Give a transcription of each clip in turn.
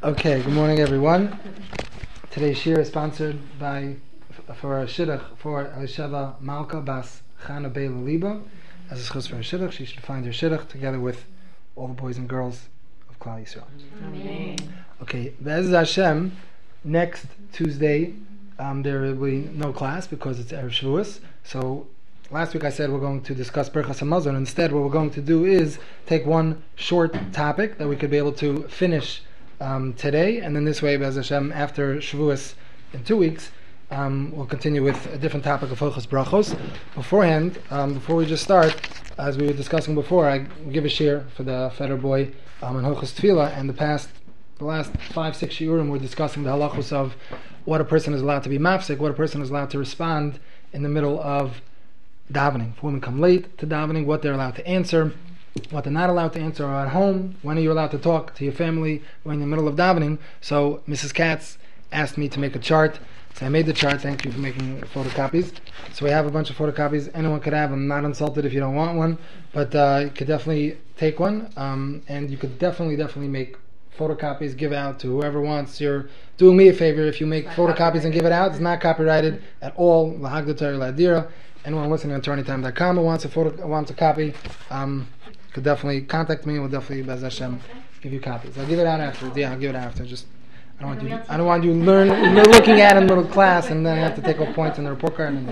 Okay, good morning everyone. Today's shir is sponsored by for a shidduch for Elisheva Malka Bas Chana Bey Laliba. As a schus for a shidduch, she should find her shidduch together with all the boys and girls of Klal Yisrael. Amen. Okay, Be'ez Hashem, next Tuesday there will be no class because it's Erev Shavuos. So last week I said we're going to discuss Birchas Hamazon. Instead, what we're going to do is take one short topic that we could be able to finish today, and then this way, Be'ez Hashem, after Shavuos in 2 weeks, we'll continue with a different topic of Hilchos Brachos. Beforehand, before we just start, as we were discussing before, I give a shir for the Feder boy in Hilchos Tefillah, and the last 5-6 shiurim we're discussing the halachos of what a person is allowed to be mafsik, what a person is allowed to respond in the middle of davening. If women come late to davening, what they're allowed to answer, what they're not allowed to answer, or at home, when are you allowed to talk to your family when you're in the middle of davening. So Mrs. Katz asked me to make a chart, so I made the chart. Thank you for making photocopies. So we have a bunch of photocopies. Anyone could have. I'm not insulted if you don't want one, but you could definitely take one, and you could definitely make photocopies, give out to whoever wants. You're doing me a favor if you make photocopies and give it out. It's not copyrighted at all. Lahagdatar Ladira. Anyone listening on attorneytime.com who wants a copy, could definitely contact me. We'll definitely, Be'ez Hashem, give you copies. I'll give it out after. Yeah, I'll give it out after. Just I don't want you looking at it in middle class and then I have to take off points in the report card.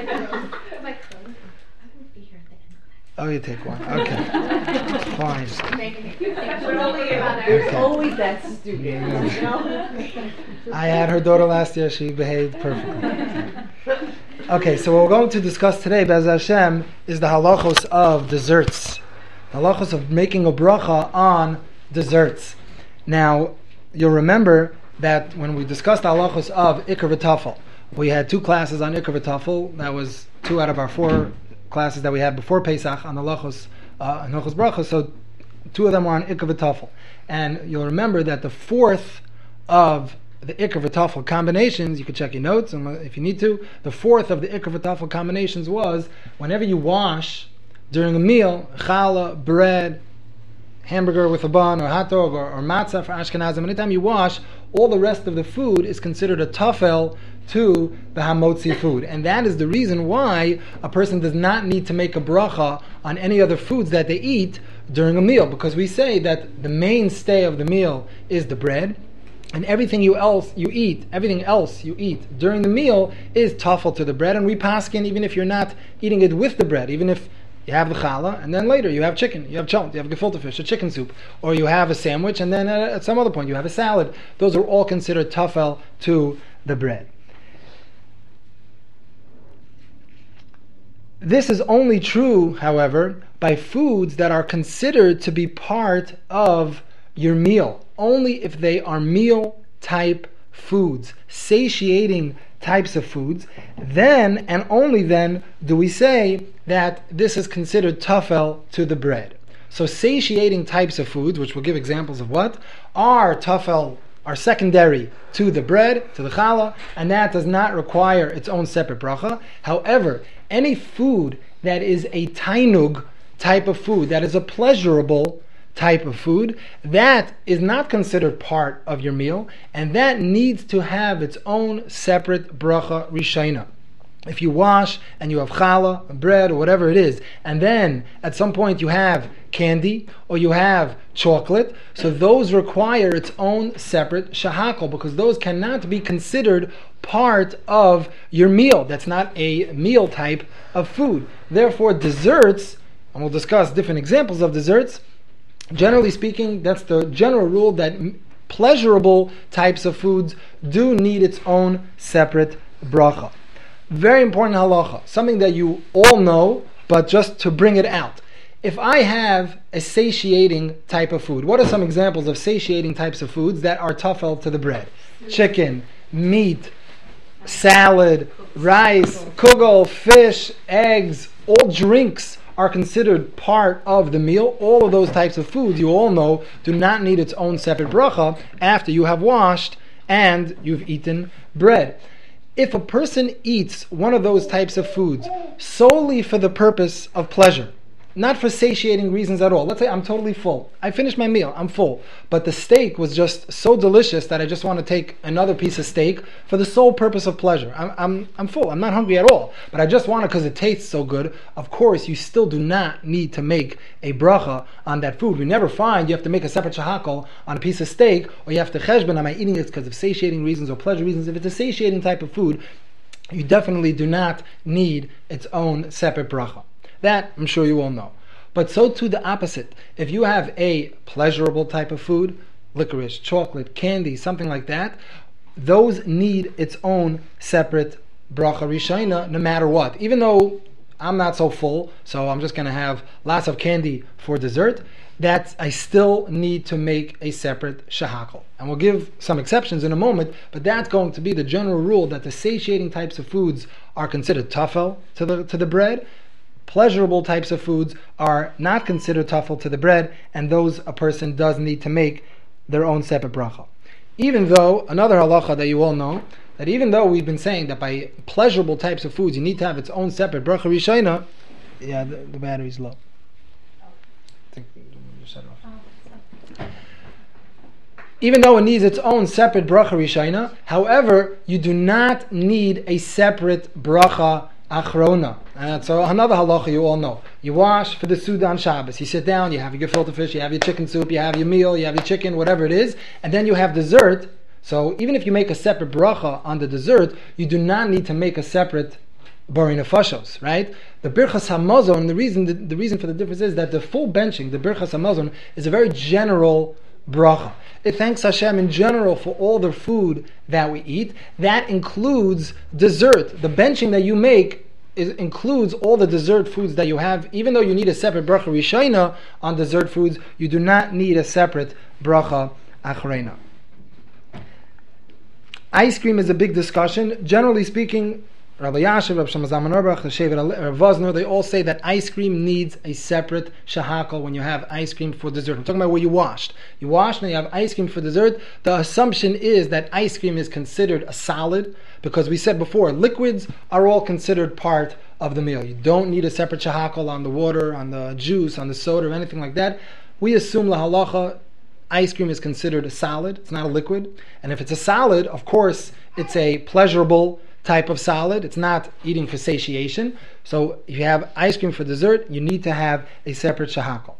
Oh, you take one. Okay. Fine. There's always that student. I had her daughter last year. She behaved perfectly. Okay, so what we're going to discuss today, Be'ez Hashem, is the halachos of desserts. The halachos of making a bracha on desserts. Now, you'll remember that when we discussed the halachos of Ikar V'Tafel, we had 2 classes on Ikar V'Tafel. That was 2 out of our 4 classes that we had before Pesach on the halachos and Hilchos Brachos. So 2 of them were on Ikar V'Tafel. And you'll remember that the 4th of the Ikar V'Tafel combinations, you can check your notes if you need to, the 4th of the Ikar V'Tafel combinations was whenever you wash during a meal, challah, bread, hamburger with a bun, or hot dog, or matzah for Ashkenazim, anytime you wash, all the rest of the food is considered a tafel to the hamotzi food. And that is the reason why a person does not need to make a bracha on any other foods that they eat during a meal, because we say that the mainstay of the meal is the bread, and everything else you eat during the meal is tafel to the bread, and we paskin even if you're not eating it with the bread, even if you have the challah, and then later you have chicken, you have challah, you have gefilte fish, a chicken soup, or you have a sandwich, and then at some other point you have a salad. Those are all considered tafel to the bread. This is only true, however, by foods that are considered to be part of your meal, only if they are meal-type foods, satiating types of foods. Then, and only then, do we say that this is considered tafel to the bread. So satiating types of foods, which we'll give examples of what, are tafel, are secondary to the bread, to the challah, and that does not require its own separate bracha. However, any food that is a tainug type of food, that is a pleasurable type of food, that is not considered part of your meal, and that needs to have its own separate bracha rishayna. If you wash and you have challah, bread, or whatever it is, and then at some point you have candy or you have chocolate, so those require its own separate shahakal, because those cannot be considered part of your meal. That's not a meal type of food. Therefore, desserts, and we'll discuss different examples of desserts, generally speaking, that's the general rule that pleasurable types of foods do need its own separate bracha. Very important halacha, something that you all know, but just to bring it out. If I have a satiating type of food, what are some examples of satiating types of foods that are tafel to the bread? Chicken, meat, salad, rice, kugel, fish, eggs, all drinks are considered part of the meal. All of those types of foods, you all know, do not need its own separate bracha after you have washed and you've eaten bread. If a person eats one of those types of foods solely for the purpose of pleasure, not for satiating reasons at all. Let's say I'm totally full. I finished my meal, I'm full. But the steak was just so delicious that I just want to take another piece of steak for the sole purpose of pleasure. I'm full, I'm not hungry at all. But I just want it because it tastes so good. Of course, you still do not need to make a bracha on that food. We never find you have to make a separate shahakol on a piece of steak, or you have to cheshbon, am I eating it because of satiating reasons or pleasure reasons? If it's a satiating type of food, you definitely do not need its own separate bracha. That, I'm sure you all know. But so too the opposite. If you have a pleasurable type of food, licorice, chocolate, candy, something like that, those need its own separate bracha rishayna no matter what. Even though I'm not so full, so I'm just going to have lots of candy for dessert, that I still need to make a separate shahakal. And we'll give some exceptions in a moment, but that's going to be the general rule that the satiating types of foods are considered tafel to the bread. Pleasurable types of foods are not considered tafel to the bread, and those a person does need to make their own separate bracha. Even though, another halacha that you all know, that even though we've been saying that by pleasurable types of foods you need to have its own separate bracha rishayna, the battery's low. I think you shut it off. Even though it needs its own separate bracha rishayna, however, you do not need a separate bracha achrona. And so another halacha you all know. You wash for the Suda on Shabbos. You sit down, you have your gefilte fish, you have your chicken soup, you have your meal, you have your chicken, whatever it is, and then you have dessert. So even if you make a separate bracha on the dessert, you do not need to make a separate bari nefashos, right? The birchas hamazon, the reason for the difference is that the full benching, the birchas hamazon, is a very general bracha. It thanks Hashem in general for all the food that we eat. That includes dessert. The benching that you make includes all the dessert foods that you have. Even though you need a separate bracha rishayna on dessert foods, you do not need a separate bracha achrena. Ice cream is a big discussion. Generally speaking, Rabbi Yashiv, Rabbi Shlomo Zalman Auerbach, Rav Vosner, they all say that ice cream needs a separate shahakal when you have ice cream for dessert. I'm talking about where you washed. You washed and you have ice cream for dessert. The assumption is that ice cream is considered a solid, because we said before, liquids are all considered part of the meal. You don't need a separate shahakal on the water, on the juice, on the soda, or anything like that. We assume la halacha, ice cream is considered a solid. It's not a liquid. And if it's a solid, of course, it's a pleasurable type of solid. It's not eating for satiation. So if you have ice cream for dessert, you need to have a separate shahakal.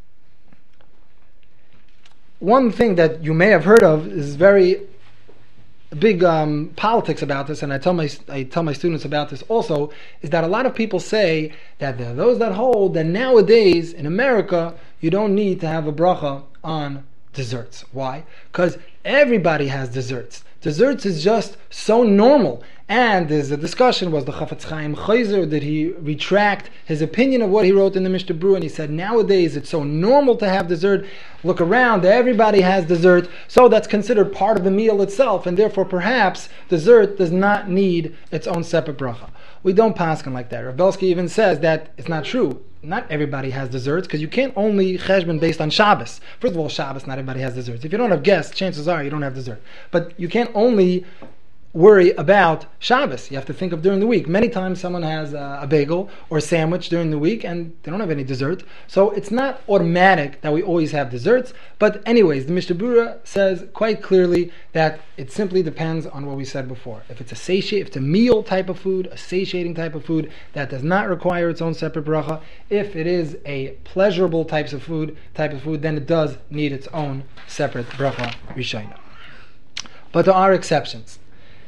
One thing that you may have heard of is very big politics about this, and I tell my students about this also, is that a lot of people say that there are those that hold that nowadays in America you don't need to have a bracha on desserts. Why? Because everybody has desserts. Desserts is just so normal. And there's a discussion, was the Chafetz Chaim Chayzer, did he retract his opinion of what he wrote in the Mishnah Berurah? And he said, nowadays it's so normal to have dessert. Look around, everybody has dessert. So that's considered part of the meal itself. And therefore perhaps dessert does not need its own separate bracha. We don't paskin like that. Rav Belsky even says that it's not true. Not everybody has desserts, because you can't only cheshbon based on Shabbos. First of all, Shabbos, not everybody has desserts. If you don't have guests, chances are you don't have dessert. But you can't only worry about Shabbos. You have to think of during the week. Many times someone has a bagel or a sandwich during the week and they don't have any dessert. So it's not automatic that we always have desserts. But anyways, the Mishnah Berurah says quite clearly that it simply depends on what we said before. If it's if it's a meal type of food, a satiating type of food, that does not require its own separate bracha. If it is a pleasurable type of food, then it does need its own separate bracha rishayna. But there are exceptions.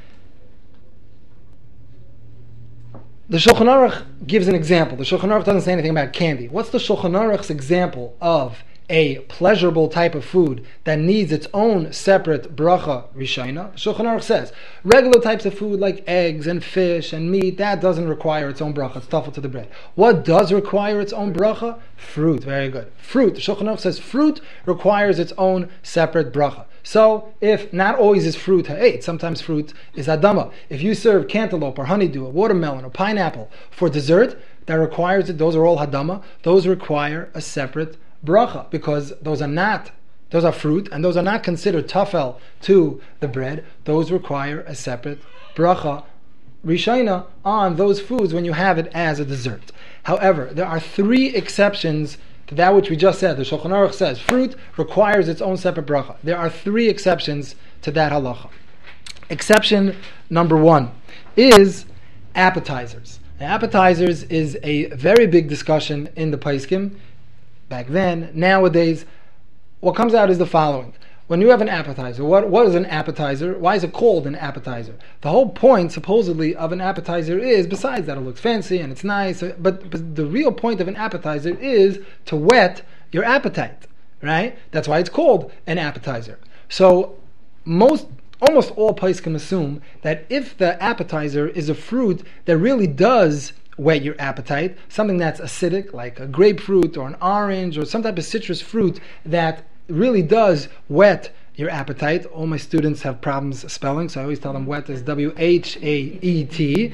The Shulchan Aruch gives an example. The Shulchan Aruch doesn't say anything about candy. What's the Shulchan Aruch's example of a pleasurable type of food that needs its own separate bracha rishayna? The Shulchan Aruch says regular types of food like eggs and fish and meat, that doesn't require its own bracha. It's tafel to the bread. What does require its own bracha? Fruit. Very good. Fruit. The Shulchan Aruch says fruit requires its own separate bracha. So, if not always is fruit ha'et, sometimes fruit is adama. If you serve cantaloupe or honeydew or watermelon or pineapple for dessert, that requires it, those are all hadama, those require a separate bracha, because those are fruit, and those are not considered tafel to the bread. Those require a separate bracha Rishayna on those foods when you have it as a dessert. However, there are 3 exceptions to that which we just said. The Shulchan Aruch says fruit requires its own separate bracha. There are 3 exceptions to that halacha. Exception number 1 is appetizers. Now, appetizers is a very big discussion in the Paiskim back then. Nowadays, what comes out is the following. When you have an appetizer, what is an appetizer? Why is it called an appetizer? The whole point, supposedly, of an appetizer is, besides that it looks fancy and it's nice, but the real point of an appetizer is to whet your appetite, right? That's why it's called an appetizer. So, almost all poskim assume that if the appetizer is a fruit that really does whet your appetite, something that's acidic, like a grapefruit or an orange or some type of citrus fruit that really does whet your appetite. All my students have problems spelling, so I always tell them whet is W-H-A-E-T.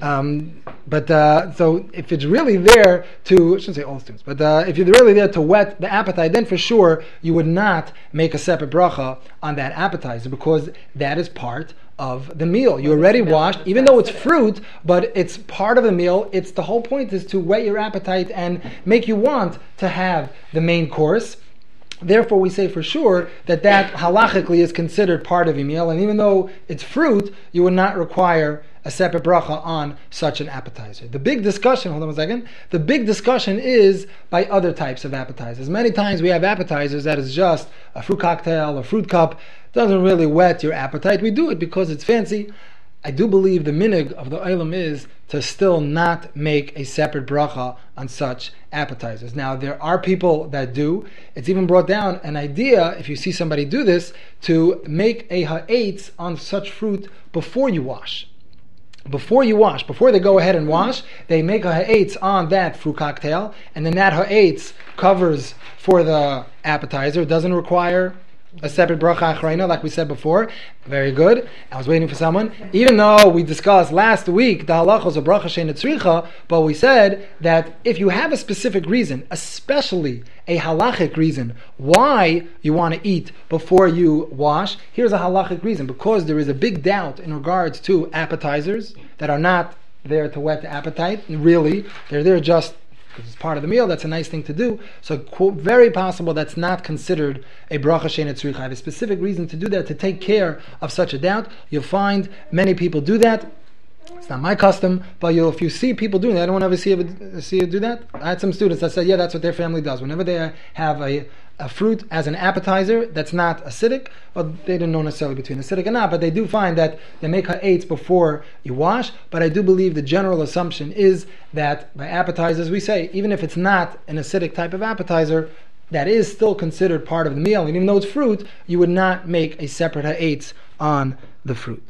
So if it's really there to, I shouldn't say all students, but if you're really there to whet the appetite, then for sure you would not make a separate bracha on that appetizer, because that is part of the meal. You already washed, even though it's fruit, but it's part of the meal. It's the whole point is to whet your appetite and make you want to have the main course. Therefore, we say for sure that halachically is considered part of a meal, and even though it's fruit, you would not require a separate bracha on such an appetizer. The big discussion, hold on a second, the big discussion is by other types of appetizers. Many times we have appetizers that is just a fruit cocktail or fruit cup, doesn't really whet your appetite. We do it because it's fancy. I do believe the minhag of the Olam is to still not make a separate bracha on such appetizers. Now, there are people that do. It's even brought down an idea, if you see somebody do this, to make a ha'etz on such fruit before you wash. Before they go ahead and wash, they make a ha'etz on that fruit cocktail, and then that ha'etz covers for the appetizer. It doesn't require a separate bracha achrayna, like we said before. Very good. I was waiting for someone. Even though we discussed last week the halachos of bracha she'eina tzricha, but we said that if you have a specific reason, especially a halachic reason, why you want to eat before you wash, here's a halachic reason. Because there is a big doubt in regards to appetizers that are not there to whet the appetite. Really, they're there just because it's part of the meal. That's a nice thing to do. So, very possible that's not considered a bracha she'eina tzricha. I have a specific reason to do that, to take care of such a doubt. You'll find many people do that. It's not my custom, but if you see people doing that, I don't want to ever see you do that. I had some students that said, yeah, that's what their family does. Whenever they have a fruit as an appetizer that's not acidic, well, they didn't know necessarily between acidic and not, but they do find that they make ha'etz before you wash. But I do believe the general assumption is that by appetizers, we say, even if it's not an acidic type of appetizer, that is still considered part of the meal. And even though it's fruit, you would not make a separate ha'etz on the fruit.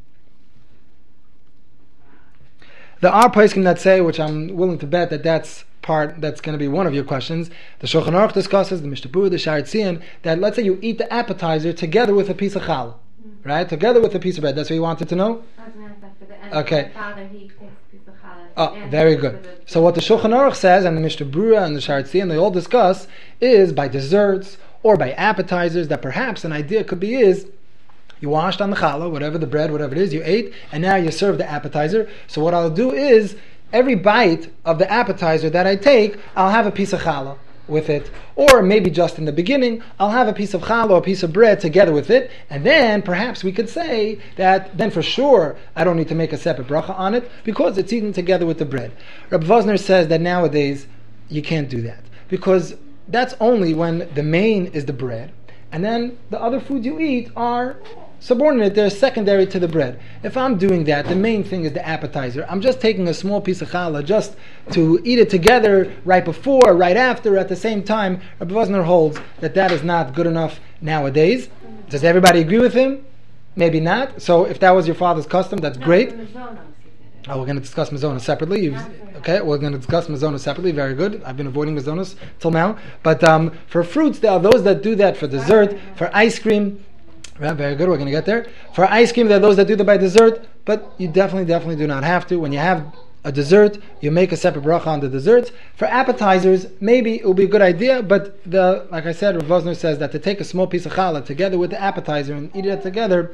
There are poskim that say, which I'm willing to bet that's going to be one of your questions. The Shulchan Aruch discusses, the Mishnah Berurah, the Sha'ar Tzion, that let's say you eat the appetizer together with a piece of challah, right? Together with a piece of bread. That's what you wanted to know? Okay. Oh, very good. So what the Shulchan Aruch says, and the Mishnah Berurah and the Sha'ar Tzion, they all discuss, is by desserts or by appetizers, that perhaps an idea could be is, you washed on the challah, whatever the bread, whatever it is, you ate, and now you serve the appetizer. So what I'll do is, every bite of the appetizer that I take, I'll have a piece of challah with it. Or maybe just in the beginning, I'll have a piece of challah or a piece of bread together with it. And then perhaps we could say that then for sure I don't need to make a separate bracha on it because it's eaten together with the bread. Rabbi Vosner says that nowadays you can't do that, because that's only when the main is the bread, and then the other foods you eat are subordinate, they're secondary to the bread. If I'm doing that, the main thing is the appetizer. I'm just taking a small piece of challah just to eat it together right before, right after, at the same time. Rabbi Vosner holds that is not good enough nowadays. Does everybody agree with him? Maybe not. So if that was your father's custom, that's great. Oh, we're going to discuss mazonos separately. Okay, we're going to discuss mazonos separately. Very good. I've been avoiding mazonos till now. But for fruits, there are those that do that for dessert, for ice cream. Yeah, very good, we're going to get there. For ice cream, there are those that do that by dessert, but you definitely do not have to. When you have a dessert, you make a separate bracha on the desserts. For appetizers, maybe it will be a good idea, but like I said, Rav Vosner says that to take a small piece of challah together with the appetizer and eat it together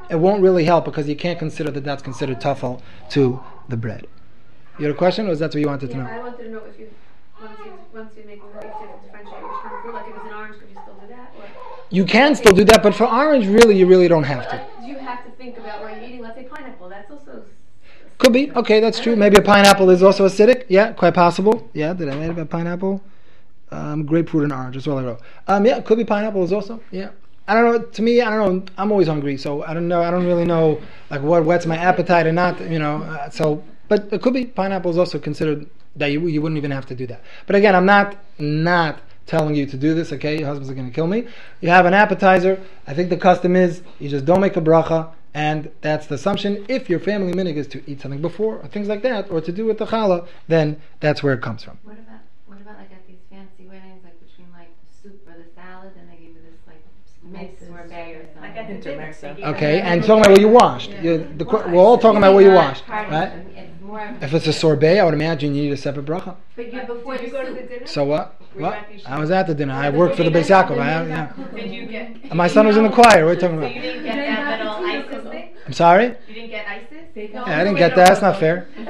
it won't really help because you can't consider that that's considered tafel to the bread. You had a question, or is that what you wanted to know? I wanted to know if you once you make if you differentiate which kind of fruit, like if it's an orange, could you still do that? Or You can still do that, but for orange, you really don't have to. do you have to think about where you're eating? Let's say pineapple. That's also Could be. Okay, that's true. Maybe a pineapple is also acidic. Yeah, quite possible. Yeah, did I make about pineapple? Grapefruit and orange. That's all I wrote. Yeah, could be pineapple is also. Yeah. I don't know. To me, I don't know. I'm always hungry, so I don't know. I don't really know like what whets my appetite and not. But it could be pineapple is also considered that you wouldn't even have to do that. But again, I'm not telling you to do this. Okay, your husbands are going to kill me. You have an appetizer. I think the custom is you just don't make a bracha. And that's the assumption. If your family minhag is to eat something before, or things like that, or to do with the challah, then that's where it comes from. What about like at these fancy weddings, like between like the soup or the salad, and they give you this like nice sorbet or something? Like at the Intermezzo. Okay, and talking about what you washed. We're all talking about what you washed, right? It's more of If it's a sorbet, I would imagine you need a separate bracha. but you before Did you the go to soup. the dinner? So what? Were you What? at the I was at the dinner. I worked for the Beis Yaakov. Did you get? My son was in the choir. What are you talking So about? you didn't get that little ISIS thing? I'm sorry? You didn't get ISIS? Yeah, I didn't get that. That's not fair. Wow.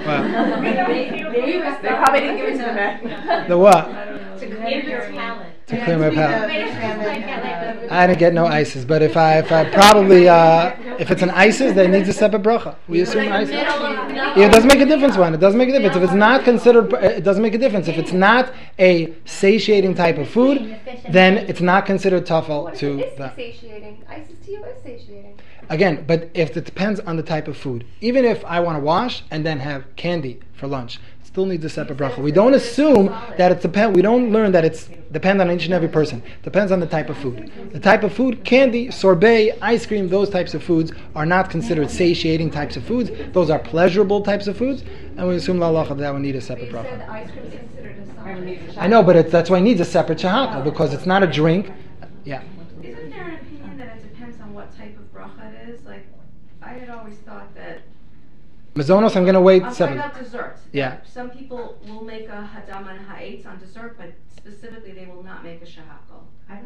They probably didn't give it to the man. The what? To Clear your palate. To clear my palate. Like I didn't get no ISIS, but if I probably if it's an ISIS, then it needs a separate bracha. We assume ISIS. Yeah, it doesn't make a difference when. It doesn't make a difference if it's not considered. It doesn't make a difference if it's not a satiating type of food. Then it's not considered tafel to It's that. satiating. ISIS to you is satiating. Again, but if it depends on the type of food. Even if I want to wash and then have candy for lunch, it still needs a separate bracha. We don't assume that it's depend. We don't learn that it's depend on each and every person. Depends on the type of food. The type of food, candy, sorbet, ice cream, those types of foods are not considered satiating types of foods. Those are pleasurable types of foods, and we assume la halacha that would need a separate bracha. ice cream is considered a solid. I know, but that's why it needs a separate shahakal because it's not a drink. Yeah. Isn't there an opinion that it depends on what type of bracha it is? Like, I had always thought that... Mazonos, I'm going to wait I'm talking seven. about desserts. Yeah. Some people will make a hadam and ha'etz on dessert, but specifically they will not make a shahakal.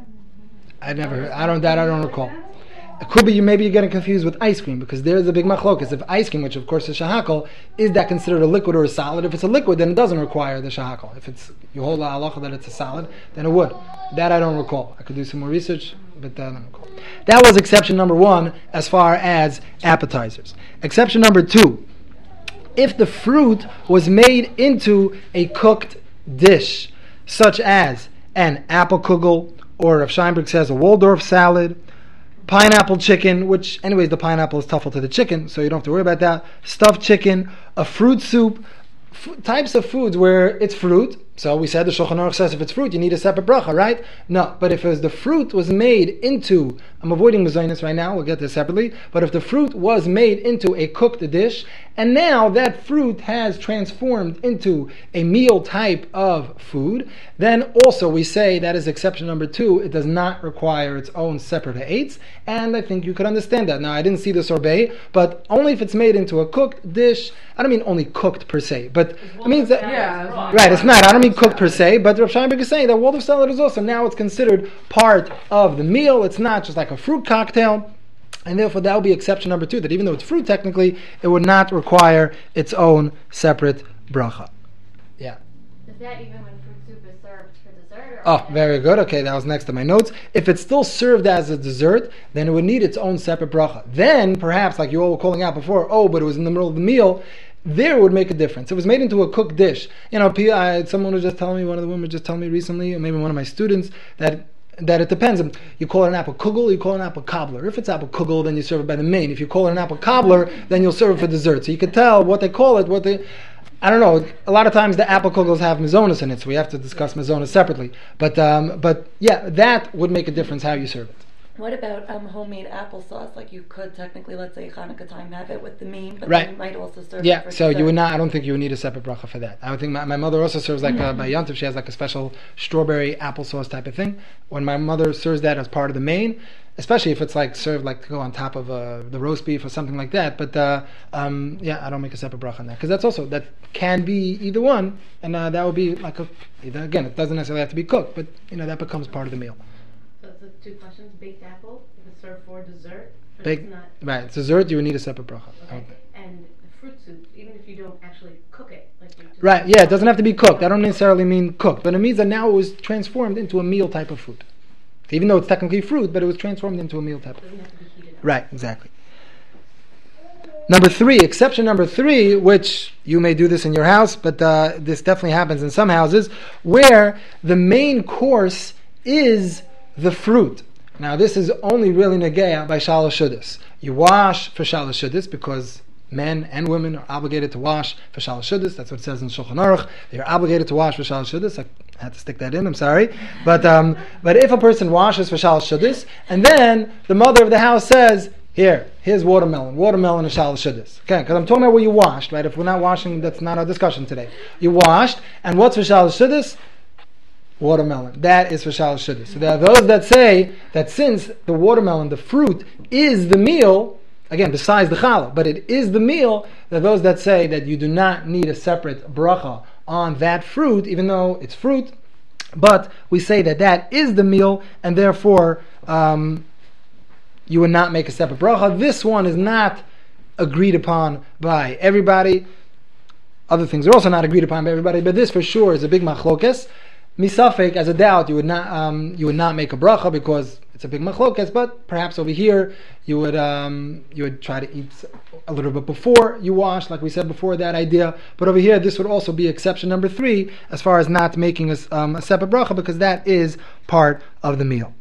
I don't recall. It could be maybe you're getting confused with ice cream because there's a big machlokas. If ice cream, which of course is shahakal, is that considered a liquid or a solid? If it's a liquid, then it doesn't require the shahakal. If it's you hold la halacha that it's a solid, then it would. That I don't recall. I could do some more research, but I don't recall. That was exception number one as far as appetizers. Exception number two: if the fruit was made into a cooked dish, such as an apple kugel, or Rav Scheinberg says a Waldorf salad, pineapple chicken, which anyways the pineapple is tougher to the chicken, so you don't have to worry about that, stuffed chicken, a fruit soup, types of foods where it's fruit. So we said the Shulchan Aruch says if it's fruit you need a separate bracha, right? No, but if the fruit was made into, I'm avoiding mezainis right now, we'll get this separately, but if the fruit was made into a cooked dish, and now that fruit has transformed into a meal type of food, then also we say that is exception number two, it does not require its own separate ha'etz, and I think you could understand that. Now I didn't see the sorbet, but only if it's made into a cooked dish. I don't mean only cooked per se, but it means that, right, it's not, I don't mean cooked per se, but Rav Scheinberg is saying that Waldorf salad is also, now it's considered part of the meal, it's not just like a fruit cocktail, and therefore that would be exception number two, that even though it's fruit technically, it would not require its own separate bracha. Yeah. Is that even when fruit soup is served for dessert? Oh, very good. Okay, that was next to my notes. If it's still served as a dessert, then it would need its own separate bracha. Then, perhaps, like you all were calling out before, but it was in the middle of the meal, there would make a difference. It was made into a cooked dish. You know, someone was just telling me, one of the women was just telling me recently, or maybe one of my students, that it depends. You call it an apple kugel, you call it an apple cobbler. If it's apple kugel, then you serve it by the main. If you call it an apple cobbler, then you'll serve it for dessert. So you can tell what they call it, I don't know. A lot of times the apple kugels have mazonas in it, so we have to discuss mazonas separately. But yeah, that would make a difference how you serve it. What about homemade applesauce? Like you could technically, let's say Hanukkah time, have it with the mean, but right. then you might also serve yeah, it for so dessert. you would not. I don't think you would need a separate bracha for that. I would think my mother also serves like by Yontif. She has like a special strawberry applesauce type of thing. When my mother serves that as part of the main, especially if it's like served like to go on top of the roast beef or something like that. But yeah, I don't make a separate bracha on that because that can be either one, and that would be like again, it doesn't necessarily have to be cooked, but that becomes part of the meal. So So 2 questions. Baked apple, if it's served for dessert, but Baked- it's not. Right, dessert, you would need a separate bracha. Okay. And the fruit soup, even if you don't actually cook it, like you just Right, yeah, it doesn't have to be cooked. I don't necessarily mean cooked, but it means that now it was transformed into a meal type of food. Even though it's technically fruit, but it was transformed into a meal type of It food. doesn't have to be heated up. Right, exactly. Number 3, exception number 3, which you may do this in your house, but this definitely happens in some houses, where the main course is the fruit. Now, this is only really negeya by shalosh shudas. You wash for shalosh shudas because men and women are obligated to wash for shalosh shudas. That's what it says in Shulchan Aruch. They are obligated to wash for shalosh shudas. I had to stick that in. I'm sorry, but if a person washes for shalosh shudas, and then the mother of the house says, here's watermelon and shalosh shudas. Okay, because I'm talking about where you washed, right? If we're not washing, that's not our discussion today. You washed, and what's for shalosh shudas? Watermelon. That is for shalosh shudas. So there are those that say that since the watermelon, the fruit, is the meal, again, besides the challah, but it is the meal, there are those that say that you do not need a separate bracha on that fruit, even though it's fruit, but we say that that is the meal, and therefore you would not make a separate bracha. This one is not agreed upon by everybody. Other things are also not agreed upon by everybody, but this for sure is a big machlokes. Misafek, as a doubt, you would not make a bracha because it's a big machlokes. But perhaps over here you would try to eat a little bit before you wash, like we said before, that idea. But over here, this would also be exception number 3 as far as not making a separate bracha because that is part of the meal.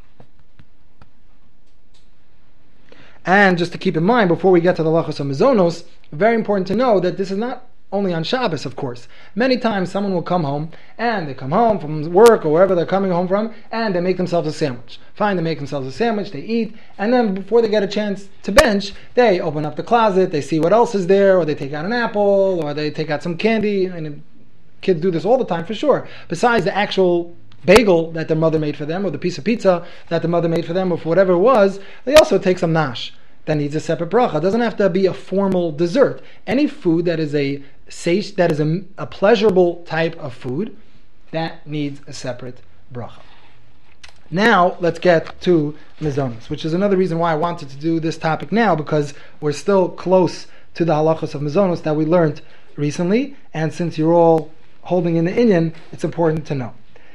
And just to keep in mind, before we get to the halachos of mizonos, very important to know that this is not only on Shabbos, of course. Many times someone will come home, and they come home from work or wherever they're coming home from, and they make themselves a sandwich. Fine, they make themselves a sandwich, they eat, and then before they get a chance to bench, they open up the closet, they see what else is there, or they take out an apple, or they take out some candy, and kids do this all the time for sure. Besides the actual bagel that their mother made for them, or the piece of pizza that the mother made for them, or for whatever it was, they also take some nash. That needs a separate bracha. It doesn't have to be a formal dessert. Any food that is a pleasurable type of food, that needs a separate bracha. Now, let's get to mizonos, which is another reason why I wanted to do this topic now, because we're still close to the halachos of mizonos that we learned recently, and since you're all holding in the inyan, it's important to know.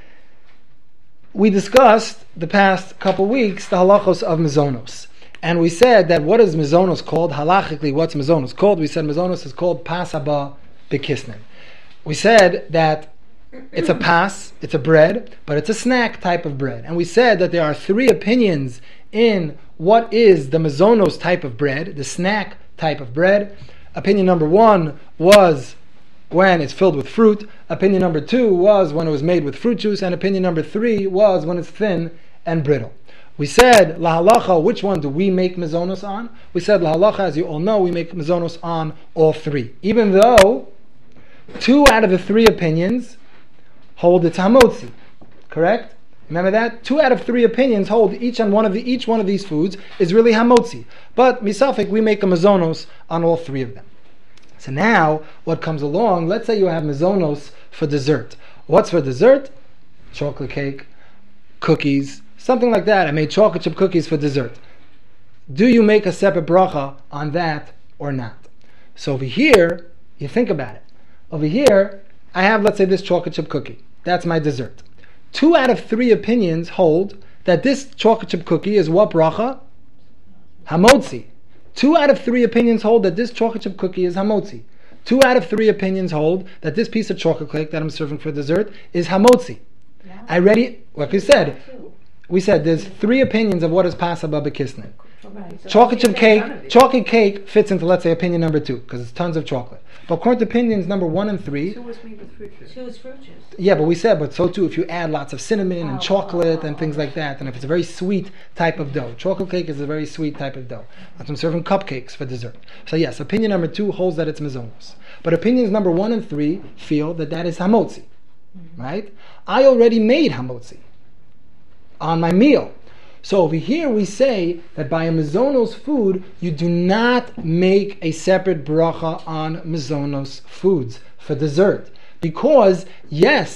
We discussed the past couple weeks the halachos of mizonos. And we said that what is mizonos called? Halachically, what's mizonos called? We said mizonos is called pas haba b'kisnin. We said that it's a pas, it's a bread, but it's a snack type of bread. And we said that there are 3 opinions in what is the mizonos type of bread, the snack type of bread. Opinion number 1 was when it's filled with fruit. Opinion number 2 was when it was made with fruit juice. And opinion number 3 was when it's thin and brittle. We said, la halacha, which one do we make mizonos on? We said, la halacha, as you all know, we make mizonos on all 3. Even though 2 out of the 3 opinions hold it's hamotzi. Correct? Remember that? 2 out of 3 opinions hold each one of these foods is really hamotzi. But misafik, we make a mizonos on all 3 of them. So now, what comes along, let's say you have mizonos for dessert. What's for dessert? Chocolate cake, cookies, something like that. I made chocolate chip cookies for dessert. Do you make a separate bracha on that or not? So over here, you think about it. Over here, I have, let's say, this chocolate chip cookie. That's my dessert. 2 out of 3 opinions hold that this chocolate chip cookie is what bracha? Hamotzi. 2 out of 3 opinions hold that this chocolate chip cookie is hamotzi. 2 out of 3 opinions hold that this piece of chocolate cake that I'm serving for dessert is hamotzi. Yeah. Like we said, there's 3 opinions of what is pas haba b'kisnin. Chocolate cake fits into, let's say, opinion number 2, because it's tons of chocolate. But according to opinions number 1 and 3, 2 was made with fruit juice. 2 is fruit juice. Yeah, but we said, but so too if you add lots of cinnamon and chocolate and things like that, and if it's a very sweet type of dough. Chocolate cake is a very sweet type of dough. Like I'm serving cupcakes for dessert. So yes, opinion number 2 holds that it's mizonos. But opinions number 1 and 3 feel that is hamotzi. Right? I already made hamotzi on my meal. So over here we say that by a mizonos food, you do not make a separate bracha on mizonos foods for dessert. Because, yes,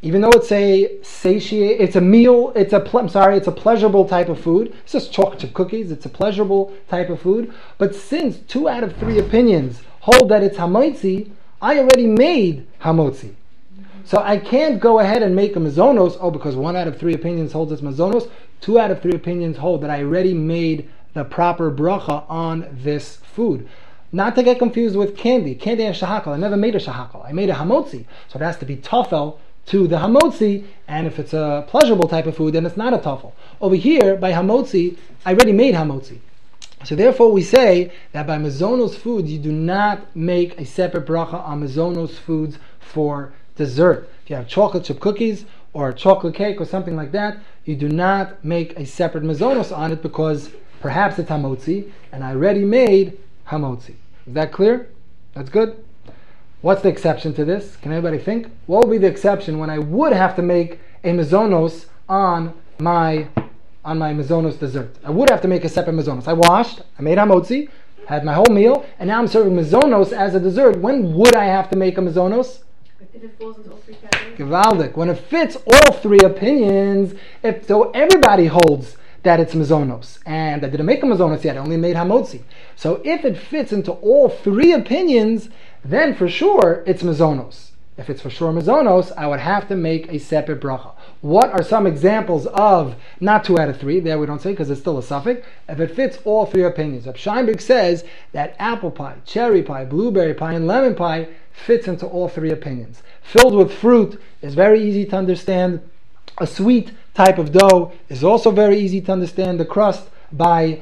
even though it's a it's a meal, it's a pleasurable type of food. It's just chocolate chip cookies. It's a pleasurable type of food. But since 2 out of 3 opinions hold that it's hamotzi, I already made hamotzi. So I can't go ahead and make a mazonos, because 1 out of 3 opinions holds it's mazonos, 2 out of 3 opinions hold that I already made the proper bracha on this food. Not to get confused with candy. Candy and shahakal. I never made a shahakal. I made a hamotzi. So it has to be tafel to the hamotzi, and if it's a pleasurable type of food, then it's not a tafel. Over here, by hamotzi, I already made hamotzi. So therefore we say that by mazonos foods, you do not make a separate bracha on mazonos foods for dessert. If you have chocolate chip cookies or chocolate cake or something like that, you do not make a separate mazonos on it because perhaps it's hamotzi, and I already made hamotzi. Is that clear? That's good? What's the exception to this? Can anybody think? What would be the exception when I would have to make a mazonos on my mazonos dessert? I would have to make a separate mazonos. I washed, I made hamotzi, had my whole meal, and now I'm serving mazonos as a dessert. When would I have to make a mazonos? If it falls into all 3 categories. Gewaldic. When it fits all 3 opinions, so everybody holds that it's mazonos. And I didn't make a mazonos yet, I only made hamotzi. So if it fits into all 3 opinions, then for sure it's mazonos. If it's for sure mazonos, I would have to make a separate bracha. What are some examples of, not 2 out of 3, there we don't say because it's still a suffix, if it fits all 3 opinions? Reb Scheinberg says that apple pie, cherry pie, blueberry pie, and lemon pie fits into all 3 opinions. Filled with fruit is very easy to understand. A sweet type of dough is also very easy to understand. The crust by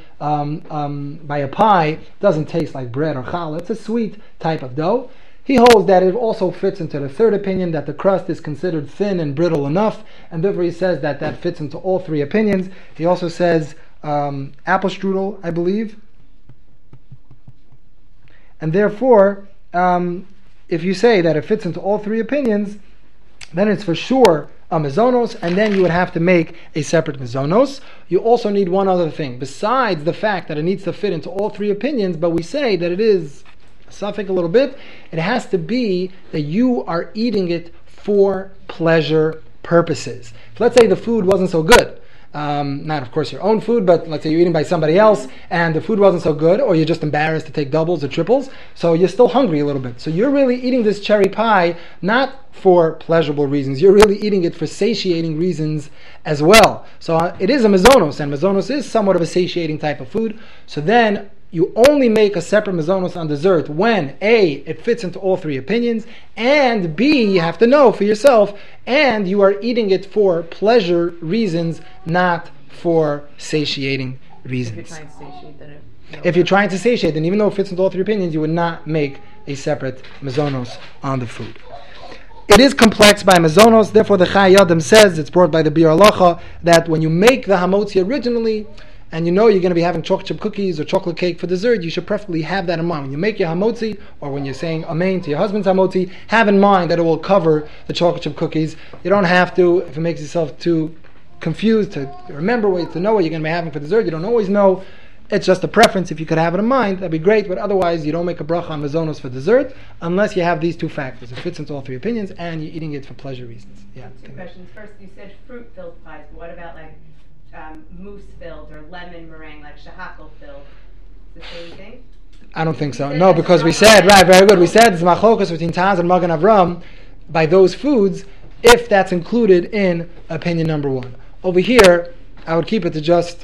a pie doesn't taste like bread or challah. It's a sweet type of dough. He holds that it also fits into the 3rd opinion, that the crust is considered thin and brittle enough, and therefore he says that that fits into all 3 opinions. He also says apple strudel, I believe. And therefore, if you say that it fits into all 3 opinions, then it's for sure a mazonos, and then you would have to make a separate mazonos. You also need one other thing, besides the fact that it needs to fit into all 3 opinions, but we say that it is a suffix a little bit, it has to be that you are eating it for pleasure purposes. If let's say the food wasn't so good, not of course your own food, but let's say you're eating by somebody else and the food wasn't so good, or you're just embarrassed to take doubles or triples, so you're still hungry a little bit. So you're really eating this cherry pie not for pleasurable reasons, you're really eating it for satiating reasons as well. So it is a mazonos, and mazonos is somewhat of a satiating type of food. So then you only make a separate mazonos on dessert when A, it fits into all 3 opinions, and B, you have to know for yourself, and you are eating it for pleasure reasons, not for satiating reasons. If you're trying to satiate, then even though it fits into all 3 opinions, you would not make a separate mazonos on the food. It is complex by mazonos, therefore the Chai Yadim says, it's brought by the Bir Halacha, that when you make the hamotzi originally, and you know you're going to be having chocolate chip cookies or chocolate cake for dessert, you should preferably have that in mind. When you make your hamotzi, or when you're saying amen to your husband's hamotzi, have in mind that it will cover the chocolate chip cookies. You don't have to, if it makes yourself too confused, to remember to know what you're going to be having for dessert. You don't always know. It's just a preference. If you could have it in mind, that'd be great, but otherwise you don't make a bracha on mazonos for dessert unless you have these 2 factors. It fits into all 3 opinions and you're eating it for pleasure reasons. Yeah. 2 questions. First, you said fruit-filled pies. What about like mousse filled or lemon meringue, like shahakal filled? Is the same thing? I don't think so. No, because we said, right, very good. We said it's machlokas between Taz and Magen Avram by those foods, if that's included in opinion number 1. Over here, I would keep it to just,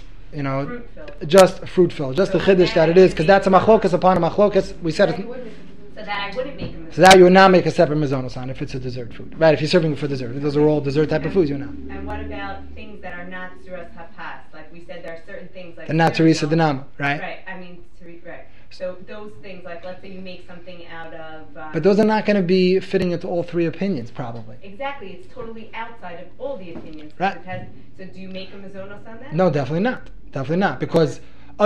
fruit filled, just the chiddush that it is, because that's a machlokas upon a machlokas. We said it. So that I wouldn't make a So that you would not make a separate mazonos on if it's a dessert food. Right, if you're serving it for dessert. Those are all dessert type of foods, you know. And what about things that are not Tzuras HaPas? Like we said, there are certain things like... They're not Teresa Denam, right? Right, right. So those things, like let's say you make something out of... but those are not going to be fitting into all 3 opinions, probably. Exactly, it's totally outside of all the opinions. Right. So do you make a mazonos on that? No, definitely not. Definitely not. Because,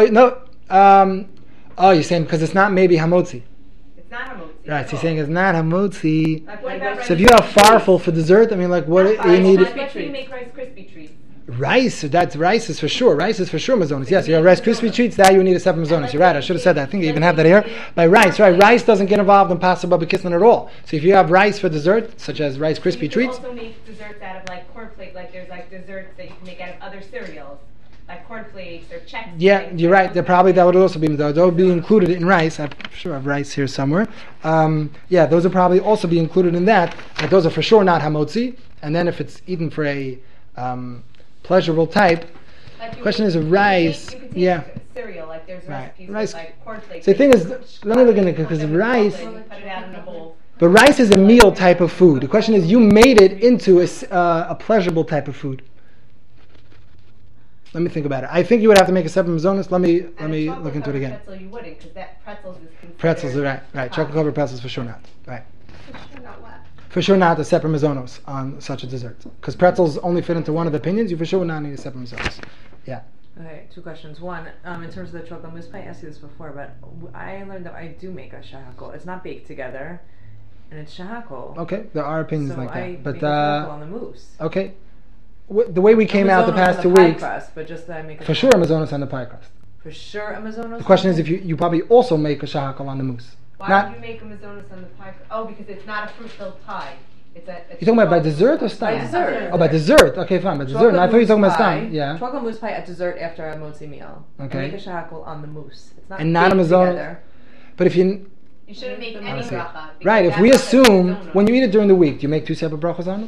you're saying because it's not maybe hamotzi. Not hamotzi. Right, so you're saying it's not hamotzi. Like what about so if you have farfel for dessert, I mean, like what you need? Let's say you make Rice Krispie treats. Rice, rice is for sure mazonos. Yes, you have Rice Krispie treats, that you need a separate mazonos. You're right, I should have said that. I think you even have that here. By rice, right? Rice doesn't get involved in pasta baba kisnin at all. So if you have rice for dessert, such as Rice Krispie treats. You can also make desserts out of like cornflakes, like there's like desserts that you can make out of other cereals. Like cornflakes or Chex. Yeah, you're right. That would also be included in rice. I'm sure I have rice here somewhere. Those would probably also be included in that. But those are for sure not hamotzi. And then if it's eaten for a pleasurable type, like the question is a rice. You can take cereal, like there's recipes rice. with like cornflakes. So the thing is, let me look at it because rice. Put it out in a bowl. But rice is a meal type of food. The question is, you made it into a pleasurable type of food. Let me think about it. I think you would have to make a separate mazonos. Let me look into it again. Pretzel you wouldn't, because that pretzels is considered. Pretzels are right. Chocolate covered pretzels for sure not. Right. For sure not what? For sure not a separate mazonos on such a dessert. Because pretzels only fit into one of the opinions. You for sure would not need a separate mazonos. Yeah. Okay, two questions. One, in terms of the chocolate mousse pie, I asked you this before, but I learned that I do make a shahakol. It's not baked together, and it's shahakol. Okay, there are opinions so like that. I But make a shahakol on the mousse. Okay. The way we came out the past 2 weeks, crust, but just that I make for sure a mazonos on the pie crust. For sure a mazonos. The question is if you probably also make a shahakol on the mousse. Why would you make a mazonos on the pie? Oh, because it's not a fruit-filled pie. It's you're talking about by dessert or style? By dessert. Oh, by dessert. Okay, fine. By dessert. No, I thought you were talking about style. Yeah. Chocolate mousse pie at dessert after a motzi meal. Okay. I make a shahakol on the mousse. It's not and not a mazonos. But if you shouldn't make any bracha. Right. If we assume when you eat it during the week, do you make 2 separate brachas on it?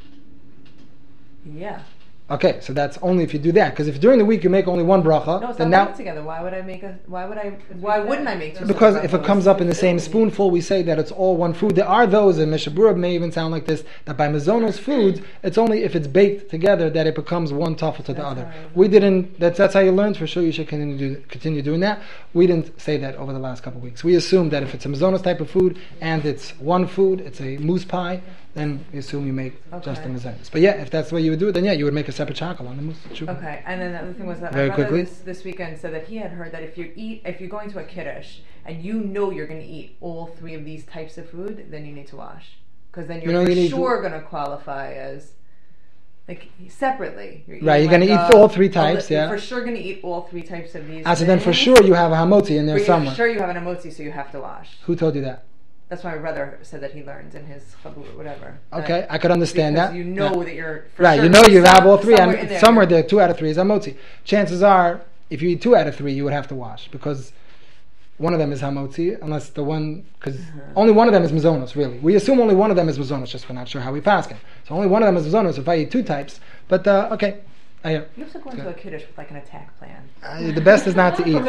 Yeah. Okay, so that's only if you do that. Because if during the week you make only 1 bracha, no, it's then not now together. Why wouldn't I make 2? Because if it comes up in the same spoonful, we say that it's all one food. There are those, and Mishabura may even sound like this, that by mazonos foods, it's only if it's baked together that it becomes one tafel to the other. We didn't. That's how you learned. For sure, you should continue doing that. We didn't say that over the last couple of weeks. We assumed that if it's a mazonos type of food and it's one food, it's a mousse pie, then we assume you make just the mazonos. But yeah, if that's the way you would do it, then yeah, you would make a separate shakal on the mousse. True. Okay, and then the other thing was that Very my brother quickly. this weekend said that he had heard that if you're going to a kiddush and you know you're going to eat all 3 of these types of food, then you need to wash, because then you're for sure going to qualify as like separately. You're going to eat all 3 types. You're for sure going to eat all 3 types of these. So then for sure you have a hamotzi in there somewhere. For sure you have an hamotzi, so you have to wash. Who told you that? That's what my brother said that he learned in his chabur or whatever. Okay, I could understand that. You know that you're right. Sure You know you have all 3, and somewhere there 2 out of 3 is hamotzi. Chances are, if you eat 2 out of 3, you would have to wash because one of them is hamotzi, unless the one because only one of them is mazonos. Really, we assume only one of them is mazonos. Just we're not sure how we pass it. So only one of them is mazonos. If I eat 2 types, but okay. You have to go into a kiddush with like an attack plan. The best is not to eat. You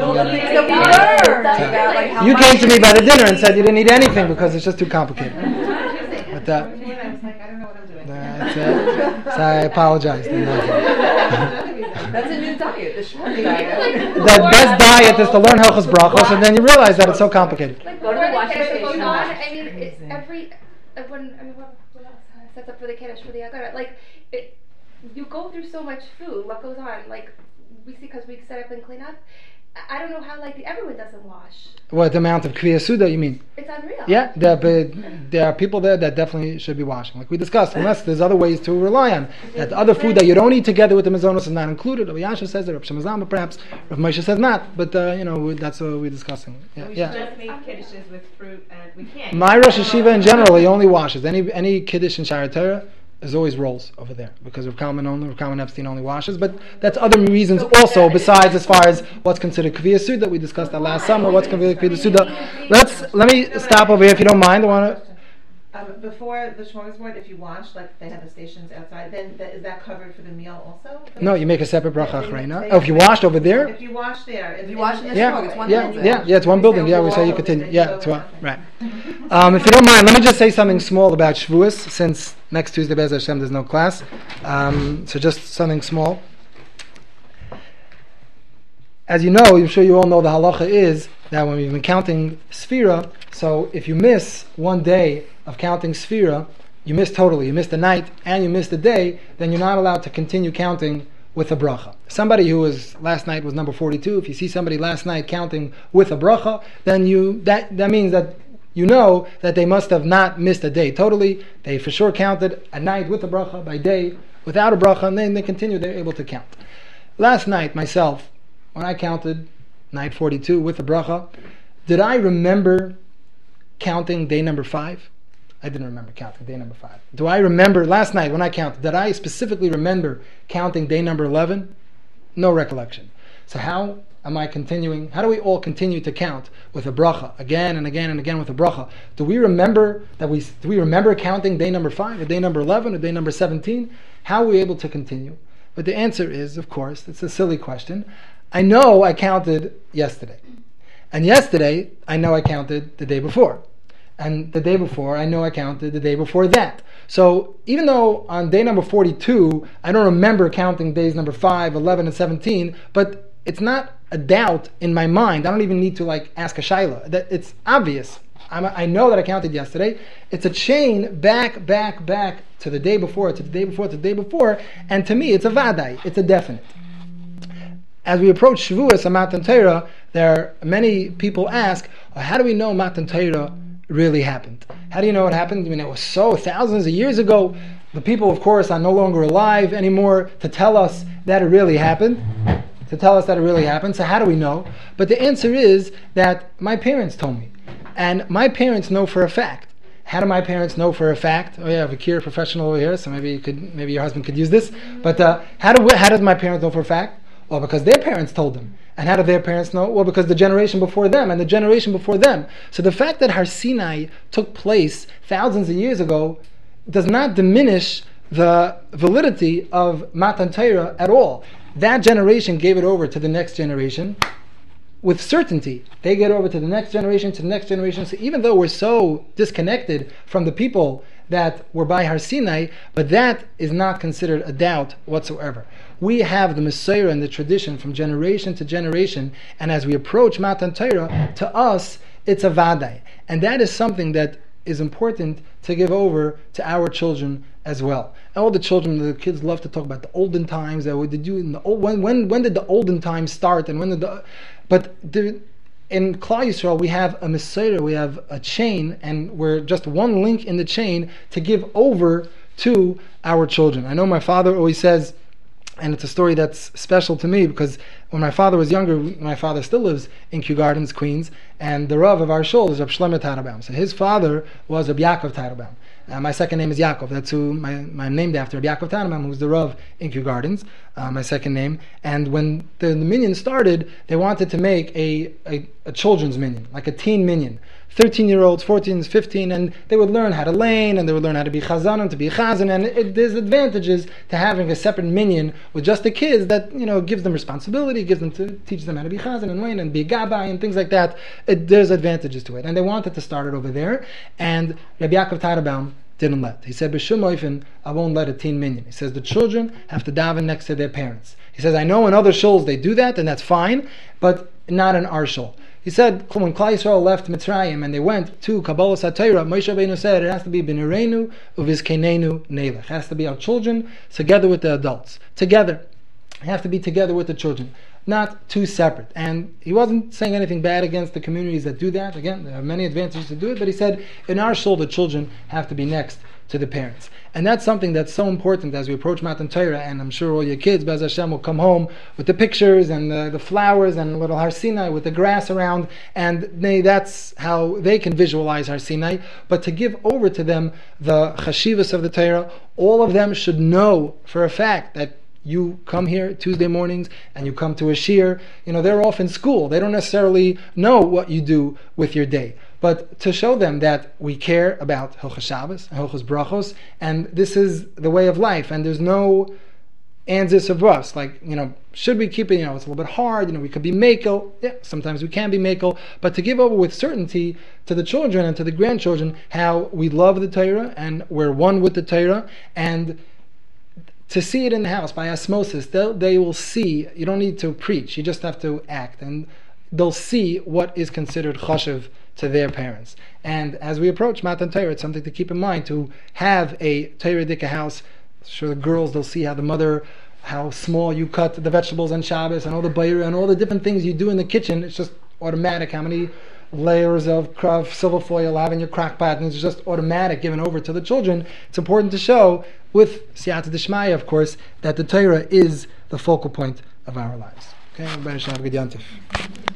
came to me by the dinner and said you didn't eat anything because it's just too complicated. But I was like, I don't know what I'm doing. That's it. So I apologize. That's a new diet, the short diet. The best diet is to learn Hilchos Brachos, and then you realize that it's so complicated. Like before the kiddush goes on, I mean, it's when else sets up for the kiddush for the agara, like you go through so much food. What goes on? Like we see because we set up and clean up. I don't know how everyone doesn't wash. What amount of Kriya Suda you mean? It's unreal. Yeah, there are people there that definitely should be washing, like we discussed. Unless there's other ways to rely on that other food that you don't eat together with the mazonos is not included. Rabbi Yasha says that, Rabbi Shemazama perhaps, Rabbi Moshe says not. But that's what we're discussing. Yeah, we should just make kiddushes with fruit, and we can't. My Rosh Hashiva in general, he only washes any kiddush in Sha'ar Torah. There's always rolls over there because Rav Kalman Epstein only washes, but that's other reasons also besides as far as what's considered Kviya Suda. We discussed that last summer. What's considered Kviya Suda? Let me stop over here if you don't mind. I want to. Before the smorgasbord, if you wash, like they have the stations outside, then is that covered for the meal also? No, you make a separate bracha achrayna. Oh, if you washed over there? If you wash there. If you wash in the yeah, it's one building. Yeah, it's one building. Yeah, we say you continue. Yeah, it's one. Right. If you don't mind, let me just say something small about Shavuos, since next Tuesday, Be'ez Hashem, there's no class. So just something small. As you know, I'm sure you all know the halacha is that when we've been counting Sfira, so if you miss one day of counting Sfira, you miss totally. You miss the night and you miss the day, then you're not allowed to continue counting with a bracha. Somebody who was last night was number 42. If you see somebody last night counting with a bracha, then that means that you know that they must have not missed a day totally. They for sure counted a night with a bracha, by day without a bracha, and then they continue, they're able to count. Last night, myself, when I counted night 42 with a bracha, did I remember counting day number 5? I didn't remember counting day number 5. Do I remember last night when I counted, did I specifically remember counting day number 11? No recollection. So how am I continuing? How do we all continue to count with a bracha again and again and again with a bracha? Do we remember counting day number 5 or day number 11 or day number 17? How are we able to continue? But the answer is, of course, it's a silly question. I know I counted yesterday. And yesterday, I know I counted the day before. And the day before, I know I counted the day before that. So even though on day number 42, I don't remember counting days number 5, 11, and 17, but it's not a doubt in my mind. I don't even need to ask a shaila. It's obvious. I know that I counted yesterday. It's a chain back to the day before, to the day before, to the day before, and to me, it's a vadai. It's a definite. As we approach Shavuos and Matan Torah, many people ask, how do we know Matan Torah really happened? How do you know what happened? I mean, it was so thousands of years ago. The people, of course, are no longer alive anymore to tell us that it really happened. So how do we know? But the answer is that my parents told me. And my parents know for a fact. How do my parents know for a fact? Oh yeah, Vakir, professional over here, so maybe your husband could use this. But how does my parents know for a fact? Well, because their parents told them. And how do their parents know? Well, because the generation before them and the generation before them. So the fact that Har Sinai took place thousands of years ago does not diminish the validity of Matan Torah at all. That generation gave it over to the next generation with certainty. They get over to the next generation, to the next generation. So even though we're so disconnected from the people that were by Har Sinai, but that is not considered a doubt whatsoever. We have the Messiah and the tradition from generation to generation, and as we approach Matan Torah, to us, it's a vadai. And that is something that is important to give over to our children as well. All the children, the kids love to talk about the olden times. When did the olden times start? And in Klal Yisrael, we have a Messiah, we have a chain, and we're just one link in the chain to give over to our children. I know my father always says, and it's a story that's special to me because when my father was younger, my father still lives in Kew Gardens, Queens, and the Rav of our shul is Reb Shlomo Teitelbaum. So his father was Reb Yaakov Teitelbaum. My second name is Yaakov. That's who I'm named after, Reb Yaakov Teitelbaum, who's the Rav in Kew Gardens, my second name. And when the minyan started, they wanted to make a children's minyan, like a teen minyan. 13-year-olds, 14s, 15, and they would learn how to lane, and they would learn how to be chazanim, to be chazan, and there's advantages to having a separate minyan with just the kids that, gives them responsibility, teaches them how to be chazan and lane and be gabai and things like that. There's advantages to it. And they wanted to start it over there, and Rabbi Yaakov Teitelbaum didn't let. He said, B'shum oifen, I won't let a teen minyan. He says, the children have to daven next to their parents. He says, I know in other shuls they do that, and that's fine, but not in our shul. He said, when Klal Yisrael left Mitzrayim and they went to Kabbalah HaTorah, Moshe Rabbeinu said, it has to be B'nirenu u'vizkenenu neilech. It has to be our children together with the adults. Together. It has to be together with the children. Not two separate. And he wasn't saying anything bad against the communities that do that. Again, there are many advantages to do it, but he said, in our shul, the children have to be next to the parents. And that's something that's so important as we approach Matan Torah, and I'm sure all your kids, Be'ez Hashem, will come home with the pictures and the flowers and little Har Sinai with the grass around, and that's how they can visualize Har Sinai. But to give over to them the chashivas of the Torah, all of them should know for a fact that you come here Tuesday mornings and you come to a shir, they're off in school. They don't necessarily know what you do with your day. But to show them that we care about Hilchos Shabbos and Hilchos Brachos, and this is the way of life, and there's no anzus of us. Should we keep it, it's a little bit hard, we could be mekel. Yeah, sometimes we can be mekel. But to give over with certainty to the children and to the grandchildren how we love the Torah and we're one with the Torah, and to see it in the house by osmosis, they will see. You don't need to preach, you just have to act, and they'll see what is considered chashuv to their parents. And as we approach Matan Torah, it's something to keep in mind to have a Torah Dika house. Sure, the girls, they'll see how small you cut the vegetables on Shabbos and all the bayra and all the different things you do in the kitchen. It's just automatic how many layers of silver foil you'll have in your crock pot, and it's just automatic given over to the children. It's important to show, with Siyata Dishmaya, of course, that the Torah is the focal point of our lives. Okay, everybody should have a good Yom Tov.